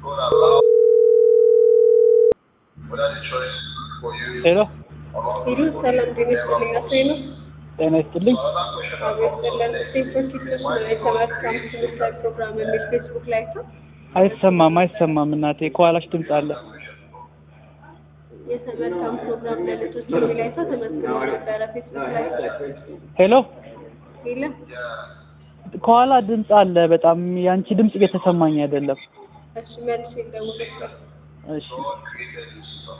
ሄሎ ይህ ሰላም ዲኒስ ስለሚያሳይ ነው። ጤና ይስጥልኝ። አቤት ሰላም ሴቶች ነው የተማርኩት ካምፕስ ፕሮግራም የሚል ፌስቡክ ላይ ነው። አይሰማም እናቴ ከኋላሽ ድምጽ አለ። የተመርካም ፕሮግራም ለልጆች የሚላይታ ተመዝግቦ ነበረ ፌስቡክ ላይ። ሄሎ ይለ ከኋላ ድምጽ አለ በጣም ያንቺ ድምጽ እየተሰማኝ አይደለም። እሺ መልስ ይደውልልኝ። እሺ